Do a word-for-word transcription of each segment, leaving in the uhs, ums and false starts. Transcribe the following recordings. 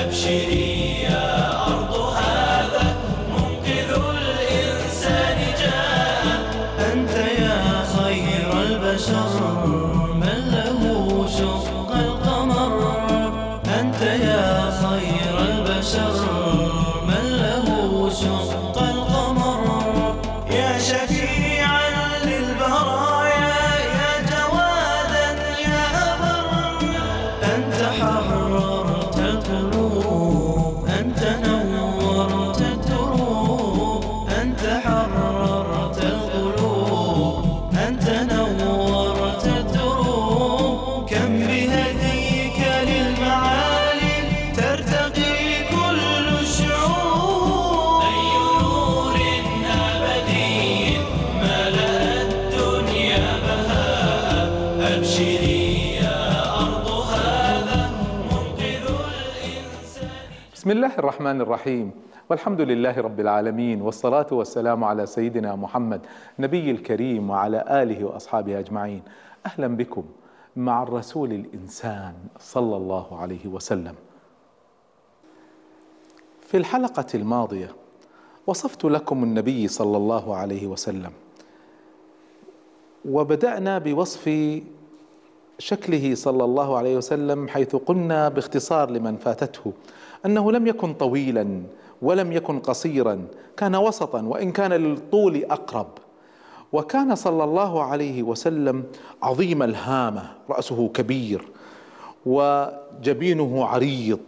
أبشري يا أرض هذا منقذ الإنسان جاء. أنت يا خير البشر من له شق القمر. أنت يا خير البشر من له شق القمر. يا شفيعا للبرايا يا جوادا يا أبر. أنت حررت القلوب أنت نورت الدروب. أنت حررت القلوب أنت نورت الدروب. كم بهديك للمعالي ترتقي كل الشعوب. أي نور أبدي ملأ الدنيا بهاء. أبشري يا أرض هذا منقذ الإنسان. بسم الله الرحمن الرحيم، والحمد لله رب العالمين، والصلاة والسلام على سيدنا محمد نبي الكريم وعلى آله وأصحابه أجمعين. أهلا بكم مع الرسول الإنسان صلى الله عليه وسلم. في الحلقة الماضية وصفت لكم النبي صلى الله عليه وسلم، وبدأنا بوصف شكله صلى الله عليه وسلم، حيث قلنا باختصار لمن فاتته أنه لم يكن طويلا ولم يكن قصيرا، كان وسطا وإن كان للطول أقرب. وكان صلى الله عليه وسلم عظيم الهامة، رأسه كبير وجبينه عريض،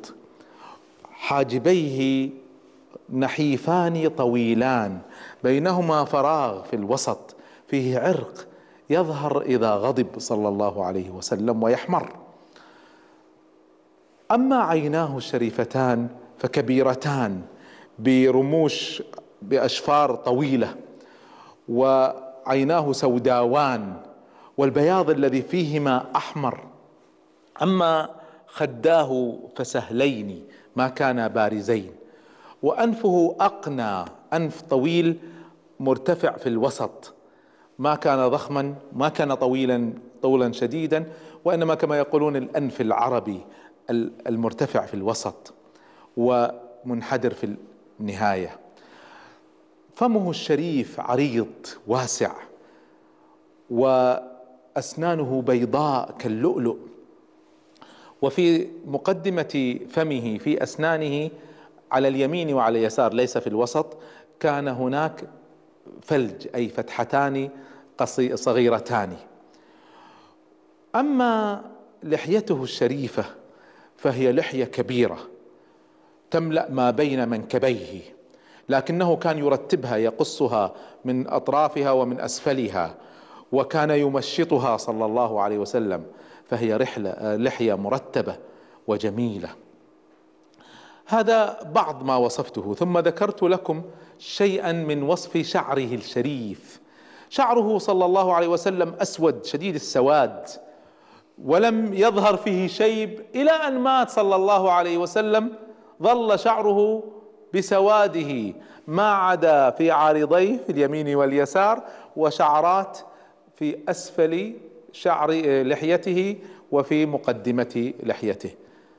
حاجبيه نحيفان طويلان بينهما فراغ في الوسط فيه عرق يظهر إذا غضب صلى الله عليه وسلم ويحمر. أما عيناه الشريفتان فكبيرتان برموش بأشفار طويلة، وعيناه سوداوان والبياض الذي فيهما أحمر. أما خداه فسهلين ما كانا بارزين، وأنفه أقنى، أنف طويل مرتفع في الوسط، ما كان ضخما ما كان طويلا طولا شديدا، وإنما كما يقولون الأنف العربي المرتفع في الوسط ومنحدر في النهاية. فمه الشريف عريض واسع، وأسنانه بيضاء كاللؤلؤ. وفي مقدمة فمه في أسنانه على اليمين وعلى اليسار ليس في الوسط كان هناك فلج، أي فتحتان صغيرتان. أما لحيته الشريفة فهي لحية كبيرة تملأ ما بين منكبيه، لكنه كان يرتبها، يقصها من أطرافها ومن أسفلها، وكان يمشطها صلى الله عليه وسلم، فهي رحلة لحية مرتبة وجميلة. هذا بعض ما وصفته، ثم ذكرت لكم شيئا من وصف شعره الشريف. شعره صلى الله عليه وسلم أسود شديد السواد، ولم يظهر فيه شيب إلى أن مات صلى الله عليه وسلم، ظل شعره بسواده ما عدا في عارضيه في اليمين واليسار، وشعرات في أسفل شعر لحيته وفي مقدمة لحيته.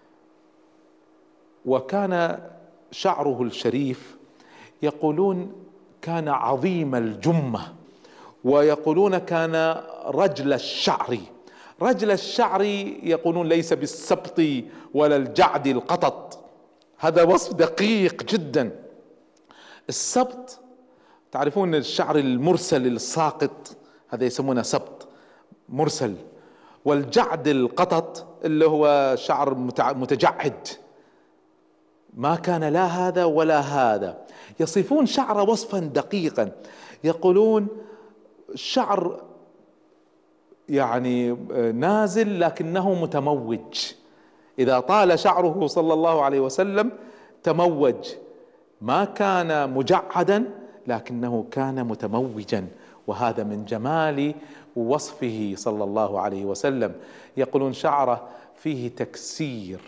وكان شعره الشريف يقولون كان عظيم الجمة، ويقولون كان رجل الشعر. رجل الشعر يقولون ليس بالسبط ولا الجعد القطط، هذا وصف دقيق جدا. السبط تعرفون الشعر المرسل الساقط، هذا يسمونه سبط مرسل، والجعد القطط اللي هو شعر متجعد. ما كان لا هذا ولا هذا. يصفون شعر وصفا دقيقا، يقولون شعر يعني نازل لكنه متموج، إذا طال شعره صلى الله عليه وسلم تموج، ما كان مجعدا لكنه كان متموجا. وهذا من جمال وصفه صلى الله عليه وسلم. يقولون شعره فيه تكسير.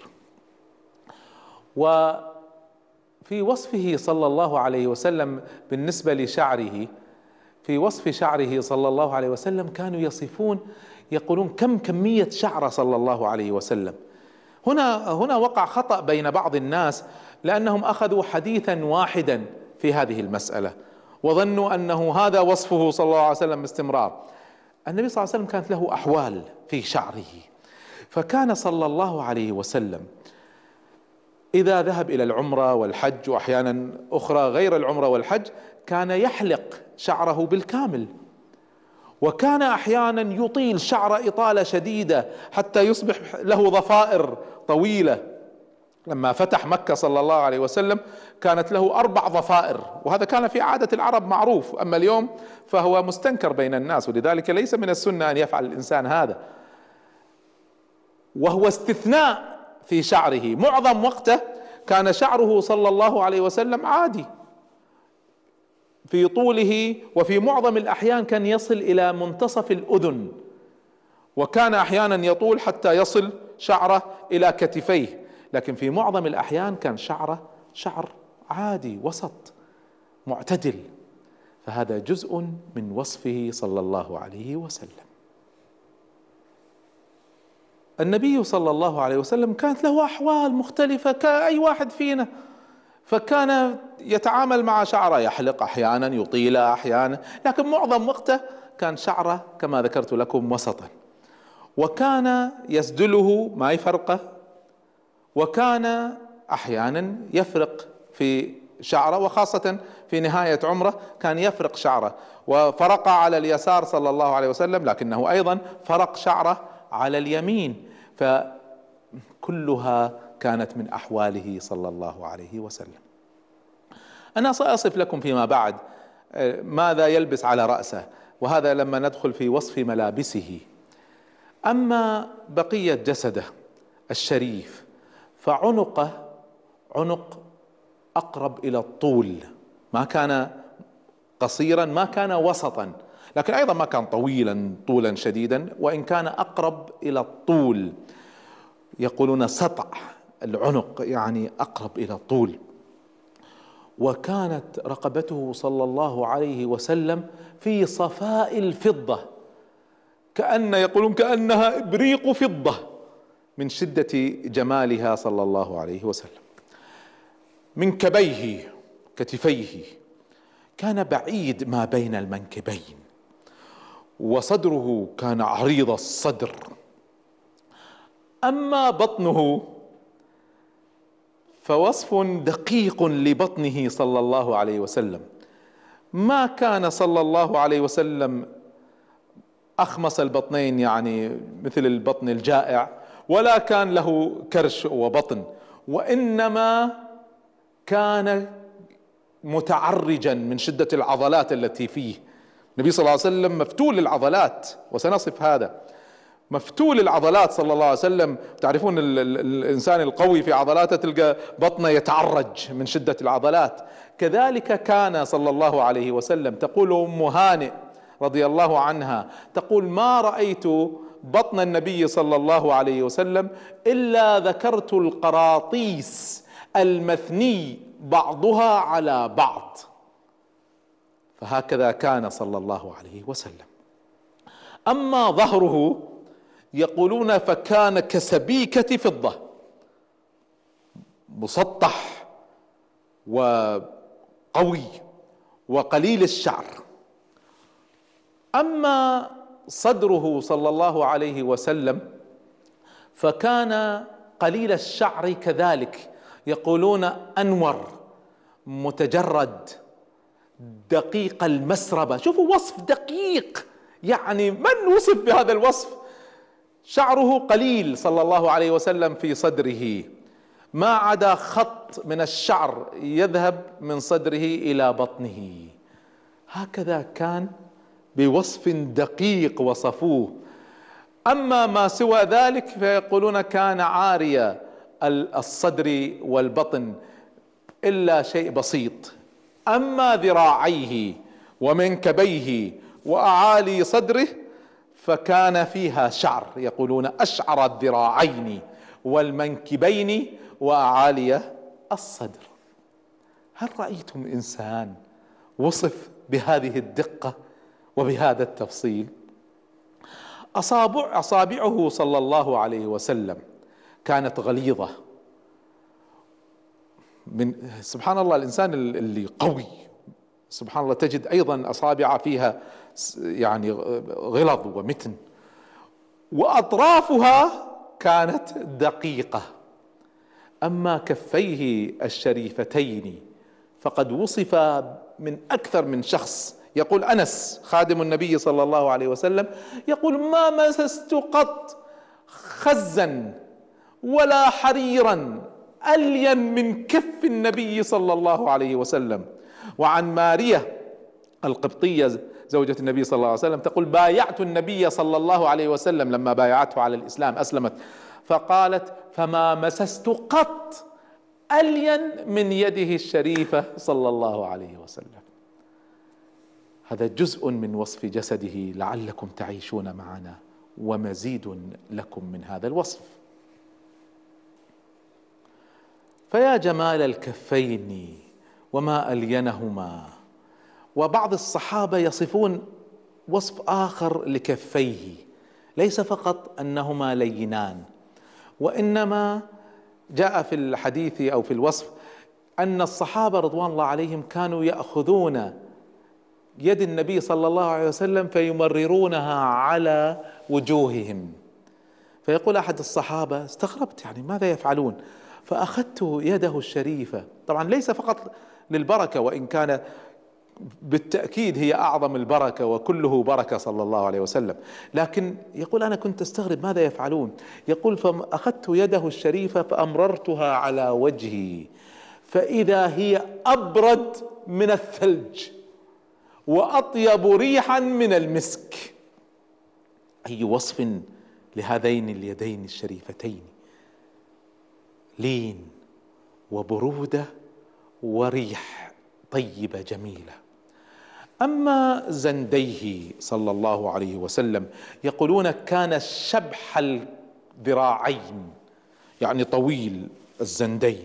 وفي وصفه صلى الله عليه وسلم بالنسبة لشعره، في وصف شعره صلى الله عليه وسلم كانوا يصفون يقولون كم كمية شعر صلى الله عليه وسلم. هنا هنا وقع خطأ بين بعض الناس، لأنهم أخذوا حديثا واحدا في هذه المسألة وظنوا أنه هذا وصفه صلى الله عليه وسلم باستمرار. النبي صلى الله عليه وسلم كانت له أحوال في شعره، فكان صلى الله عليه وسلم إذا ذهب إلى العمرة والحج وأحيانا أخرى غير العمرة والحج كان يحلق شعره بالكامل، وكان أحيانا يطيل شعر إطالة شديدة حتى يصبح له ضفائر طويلة. لما فتح مكة صلى الله عليه وسلم كانت له أربع ضفائر، وهذا كان في عادة العرب معروف، أما اليوم فهو مستنكر بين الناس، ولذلك ليس من السنة أن يفعل الإنسان هذا، وهو استثناء في شعره. معظم وقته كان شعره صلى الله عليه وسلم عادي في طوله، وفي معظم الأحيان كان يصل إلى منتصف الأذن، وكان أحيانا يطول حتى يصل شعره إلى كتفيه، لكن في معظم الأحيان كان شعره شعر عادي وسط معتدل. فهذا جزء من وصفه صلى الله عليه وسلم. النبي صلى الله عليه وسلم كانت له أحوال مختلفة كأي واحد فينا، فكان يتعامل مع شعره، يحلق أحيانا، يطيل أحيانا، لكن معظم وقته كان شعره كما ذكرت لكم وسطا، وكان يسدله ما يفرقه، وكان أحيانا يفرق في شعره، وخاصة في نهاية عمره كان يفرق شعره، وفرق على اليسار صلى الله عليه وسلم، لكنه أيضا فرق شعره على اليمين، فكلها كانت من أحواله صلى الله عليه وسلم. أنا سأصف لكم فيما بعد ماذا يلبس على رأسه، وهذا لما ندخل في وصف ملابسه. أما بقية جسده الشريف فعنقه عنق أقرب إلى الطول، ما كان قصيرا، ما كان وسطا، لكن أيضا ما كان طويلا طولا شديدا، وإن كان أقرب إلى الطول، يقولون سطع العنق يعني أقرب إلى الطول. وكانت رقبته صلى الله عليه وسلم في صفاء الفضة، كأن يقولون كأنها إبريق فضة من شدة جمالها صلى الله عليه وسلم. منكبيه كتفيه كان بعيد ما بين المنكبين، وصدره كان عريض الصدر. أما بطنه فوصف دقيق لبطنه صلى الله عليه وسلم، ما كان صلى الله عليه وسلم أخمص البطنين يعني مثل البطن الجائع، ولا كان له كرش وبطن، وإنما كان متعرجا من شدة العضلات التي فيه. النبي صلى الله عليه وسلم مفتول العضلات، وسنصف هذا، مفتول العضلات صلى الله عليه وسلم. تعرفون ال ال الإنسان القوي في عضلاته تلقى بطنه يتعرج من شدة العضلات، كذلك كان صلى الله عليه وسلم. تقول أم هانئ رضي الله عنها، تقول ما رأيت بطن النبي صلى الله عليه وسلم إلا ذكرت القراطيس المثني بعضها على بعض، فهكذا كان صلى الله عليه وسلم. أما ظهره يقولون فكان كسبيكة فضة، مسطح وقوي وقليل الشعر. أما صدره صلى الله عليه وسلم فكان قليل الشعر كذلك، يقولون أنور متجرد دقيق المسربة. شوفوا وصف دقيق، يعني من وصف بهذا الوصف؟ شعره قليل صلى الله عليه وسلم في صدره، ما عدا خط من الشعر يذهب من صدره إلى بطنه، هكذا كان بوصف دقيق وصفوه. أما ما سوى ذلك فيقولون كان عاري الصدر والبطن إلا شيء بسيط. أما ذراعيه ومنكبيه وأعالي صدره فكان فيها شعر، يقولون أشعر الذراعين والمنكبين وأعالي الصدر. هل رأيتم إنسان وصف بهذه الدقة وبهذا التفصيل؟ أصابع أصابعه صلى الله عليه وسلم كانت غليظة. من سبحان الله الإنسان اللي قوي سبحان الله تجد أيضا أصابع فيها يعني غلظ ومتن، وأطرافها كانت دقيقة. أما كفيه الشريفتين فقد وصف من أكثر من شخص، يقول أنس خادم النبي صلى الله عليه وسلم يقول: ما مسست قط خزا ولا حريرا ألين من كف النبي صلى الله عليه وسلم. وعن مارية القبطية زوجة النبي صلى الله عليه وسلم تقول: بايعت النبي صلى الله عليه وسلم لما بايعته على الإسلام أسلمت، فقالت: فما مسست قط ألين من يده الشريفة صلى الله عليه وسلم. هذا جزء من وصف جسده لعلكم تعيشون معنا، ومزيد لكم من هذا الوصف. فيا جمال الكفين وما ألينهما. وبعض الصحابة يصفون وصف آخر لكفيه، ليس فقط أنهما لينان، وإنما جاء في الحديث أو في الوصف أن الصحابة رضوان الله عليهم كانوا يأخذون يد النبي صلى الله عليه وسلم فيمررونها على وجوههم. فيقول أحد الصحابة: استغربت يعني ماذا يفعلون؟ فأخذت يده الشريفة، طبعا ليس فقط للبركة، وإن كان بالتأكيد هي أعظم البركة وكله بركة صلى الله عليه وسلم، لكن يقول أنا كنت أستغرب ماذا يفعلون. يقول: فأخذت يده الشريفة فأمررتها على وجهي فإذا هي أبرد من الثلج وأطيب ريحا من المسك. أي وصف لهذين اليدين الشريفتين، لين وبرودة وريح طيبة جميلة. أما زنديه صلى الله عليه وسلم يقولون كان شبح الذراعين، يعني طويل الزندين.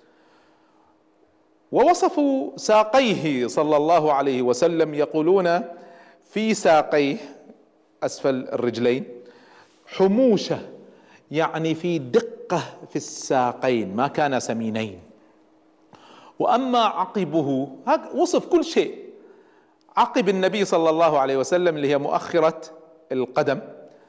ووصفوا ساقيه صلى الله عليه وسلم يقولون في ساقيه أسفل الرجلين حموشة، يعني في دقة في الساقين، ما كان سمينين. وأما عقبه وصف كل شيء، عقب النبي صلى الله عليه وسلم اللي هي مؤخرة القدم،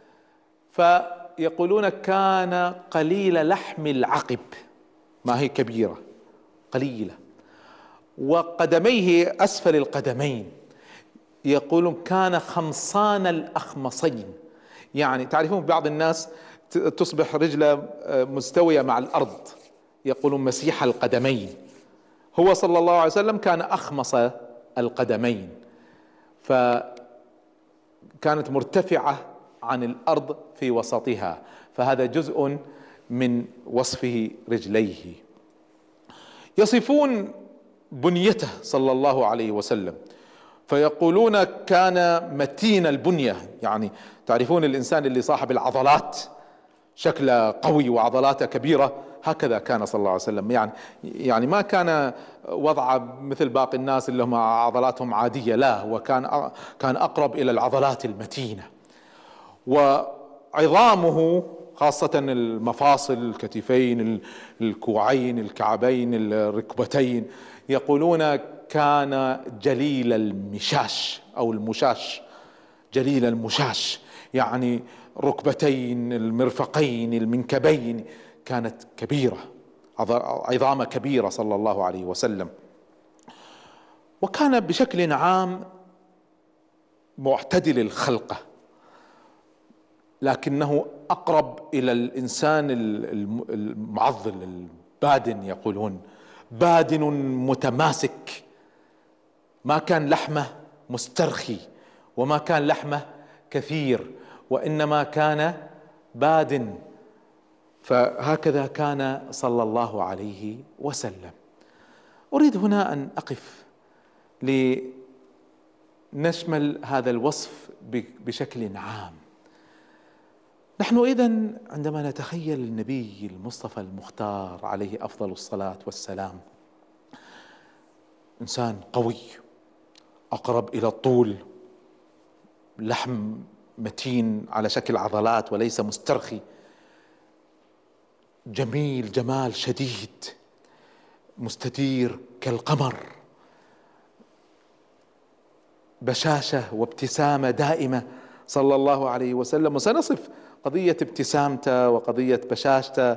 فيقولون كان قليل لحم العقب، ما هي كبيرة قليلة. وقدميه أسفل القدمين يقولون كان خمصان الأخمصين، يعني تعرفون بعض الناس تصبح رجله مستوية مع الأرض يقولون مسيح القدمين، هو صلى الله عليه وسلم كان أخمص القدمين، فكانت مرتفعة عن الأرض في وسطها، فهذا جزء من وصفه رجليه. يصفون بنيته صلى الله عليه وسلم فيقولون كان متين البنية، يعني تعرفون الإنسان اللي صاحب العضلات شكله قوي وعضلاته كبيرة، هكذا كان صلى الله عليه وسلم، يعني يعني ما كان وضعه مثل باقي الناس اللي هم عضلاتهم عادية، لا هو كان كان أقرب إلى العضلات المتينة. وعظامه خاصة المفاصل، الكتفين، الكوعين، الكعبين، الركبتين، يقولون كان جليل المشاش أو المشاش، جليل المشاش، يعني ركبتين، المرفقين، المنكبين، كانت كبيرة، عظامة كبيرة صلى الله عليه وسلم. وكان بشكل عام معتدل الخلقة، لكنه أقرب إلى الإنسان المعضل البادن، يقولون بادن متماسك، ما كان لحمه مسترخي وما كان لحمه كثير، وإنما كان بادن. فهكذا كان صلى الله عليه وسلم. أريد هنا أن أقف لنشمل هذا الوصف بشكل عام. نحن إذن عندما نتخيل النبي المصطفى المختار عليه أفضل الصلاة والسلام، إنسان قوي أقرب إلى الطول، لحم متين على شكل عضلات وليس مسترخي، جميل جمال شديد، مستدير كالقمر، بشاشة وابتسامة دائمة صلى الله عليه وسلم. وسنصف قضية ابتسامته وقضية بشاشته،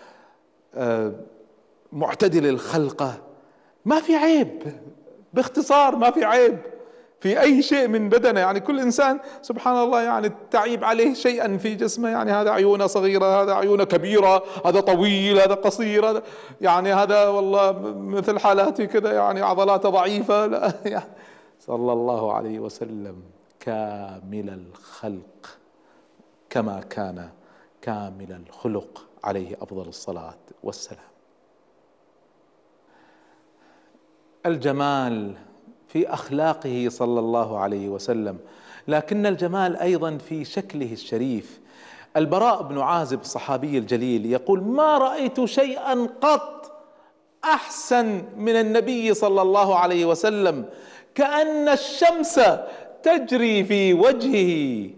معتدل الخلقة، ما في عيب، باختصار ما في عيب في أي شيء من بدنه. يعني كل إنسان سبحان الله يعني تعيب عليه شيئا في جسمه، يعني هذا عيونه صغيرة، هذا عيونه كبيرة، هذا طويل، هذا قصير، هذا يعني هذا والله مثل حالاتي كذا يعني عضلاته ضعيفة. لا يعني صلى الله عليه وسلم كامل الخلق كما كان كامل الخلق عليه أفضل الصلاة والسلام. الجمال في أخلاقه صلى الله عليه وسلم، لكن الجمال أيضا في شكله الشريف. البراء بن عازب الصحابي الجليل يقول: ما رأيت شيئا قط أحسن من النبي صلى الله عليه وسلم، كأن الشمس تجري في وجهه.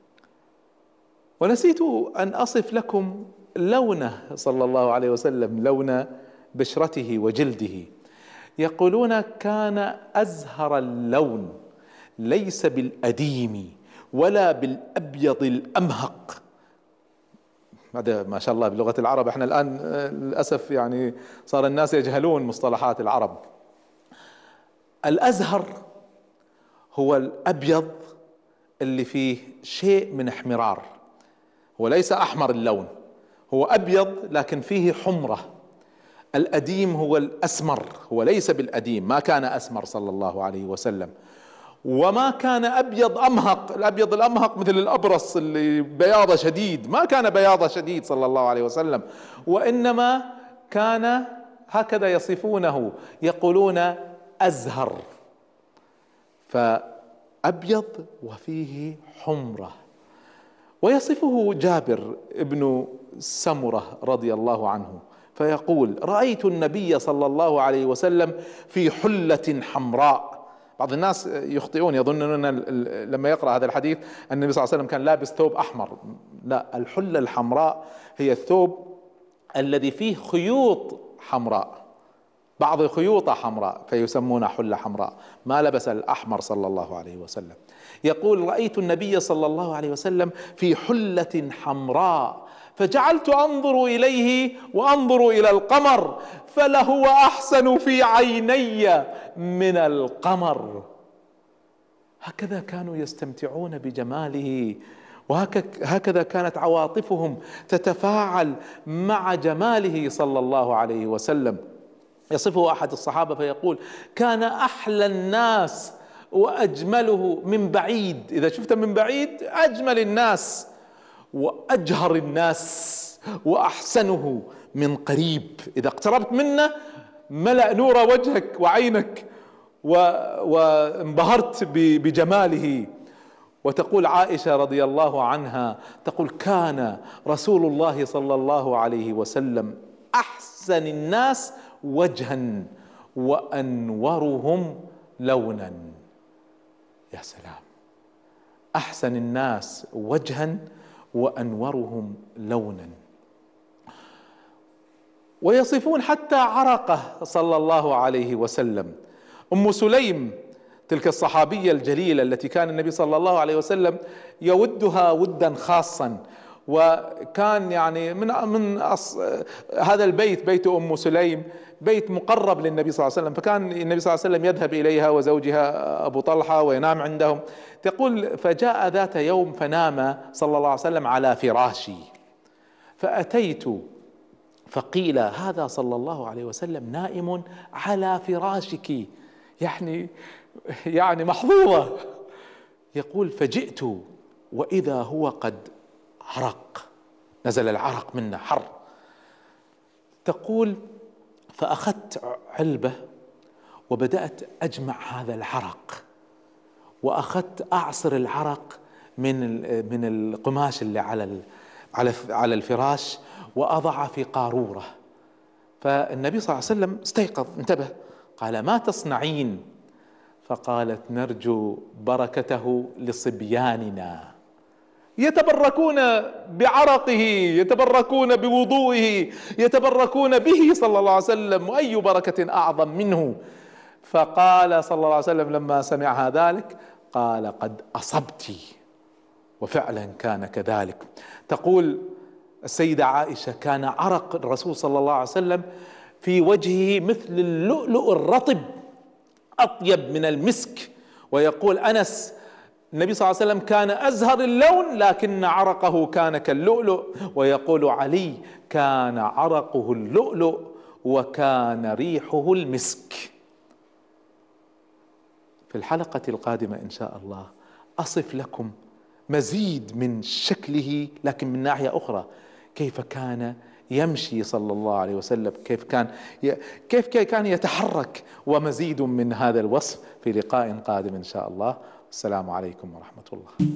ونسيت أن أصف لكم لونه صلى الله عليه وسلم، لون بشرته وجلده. يقولون كان أزهر اللون، ليس بالأديم ولا بالأبيض الأمهق. هذا ما شاء الله بلغة العرب، احنا الآن للأسف يعني صار الناس يجهلون مصطلحات العرب. الأزهر هو الأبيض اللي فيه شيء من احمرار، هو ليس أحمر اللون، هو أبيض لكن فيه حمرة. الأديم هو الأسمر، هو ليس بالأديم، ما كان أسمر صلى الله عليه وسلم، وما كان أبيض أمهق. الأبيض الأمهق مثل الأبرص اللي بياضه شديد، ما كان بياضه شديد صلى الله عليه وسلم، وإنما كان هكذا يصفونه، يقولون أزهر، فأبيض وفيه حمرة. ويصفه جابر ابن سمرة رضي الله عنه فيقول: رأيت النبي صلى الله عليه وسلم في حلة حمراء. بعض الناس يخطئون، يظنون أن لما يقرأ هذا الحديث أن النبي صلى الله عليه وسلم كان لابس ثوب أحمر. لا، الحلة الحمراء هي الثوب الذي فيه خيوط حمراء، بعض خيوطه حمراء فيسمونها حلة حمراء، ما لبس الأحمر صلى الله عليه وسلم. يقول: رأيت النبي صلى الله عليه وسلم في حلة حمراء، فجعلت أنظر إليه وأنظر إلى القمر، فلهو أحسن في عيني من القمر. هكذا كانوا يستمتعون بجماله، وهكذا كانت عواطفهم تتفاعل مع جماله صلى الله عليه وسلم. يصفه أحد الصحابة فيقول: كان أحلى الناس وأجمله من بعيد، إذا شفته من بعيد أجمل الناس، وأجهر الناس وأحسنه من قريب، إذا اقتربت منه ملأ نور وجهك وعينك وانبهرت بجماله. وتقول عائشة رضي الله عنها، تقول: كان رسول الله صلى الله عليه وسلم أحسن الناس وجها وأنورهم لونا. يا سلام، أحسن الناس وجها وأنورهم لونا. ويصفون حتى عرقه صلى الله عليه وسلم. أم سليم تلك الصحابية الجليلة التي كان النبي صلى الله عليه وسلم يودها ودا خاصا، وكان يعني من من أص... هذا البيت بيت أم سليم بيت مقرب للنبي صلى الله عليه وسلم، فكان النبي صلى الله عليه وسلم يذهب إليها وزوجها أبو طلحة وينام عندهم. تقول: فجاء ذات يوم فنام صلى الله عليه وسلم على فراشي، فأتيت فقيل: هذا صلى الله عليه وسلم نائم على فراشك، يعني يعني محظوظة. يقول: فجئت وإذا هو قد عرق، نزل العرق منه حر. تقول: فأخذت علبة وبدأت أجمع هذا العرق، وأخذت أعصر العرق من من القماش اللي على على على الفراش وأضع في قارورة. فالنبي صلى الله عليه وسلم استيقظ، انتبه، قال: ما تصنعين؟ فقالت: نرجو بركته لصبياننا. يتبركون بعرقه، يتبركون بوضوئه، يتبركون به صلى الله عليه وسلم، وأي بركة أعظم منه. فقال صلى الله عليه وسلم لما سمع ذلك قال: قد أصبت. وفعلا كان كذلك. تقول السيدة عائشة: كان عرق الرسول صلى الله عليه وسلم في وجهه مثل اللؤلؤ الرطب، أطيب من المسك. ويقول أنس: النبي صلى الله عليه وسلم كان أزهر اللون لكن عرقه كان كاللؤلؤ. ويقول علي: كان عرقه اللؤلؤ وكان ريحه المسك. في الحلقة القادمة إن شاء الله أصف لكم مزيد من شكله، لكن من ناحية أخرى، كيف كان يمشي صلى الله عليه وسلم، كيف كان كيف كان يتحرك، ومزيد من هذا الوصف في لقاء قادم إن شاء الله. السلام عليكم ورحمة الله.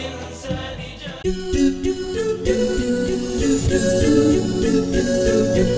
do do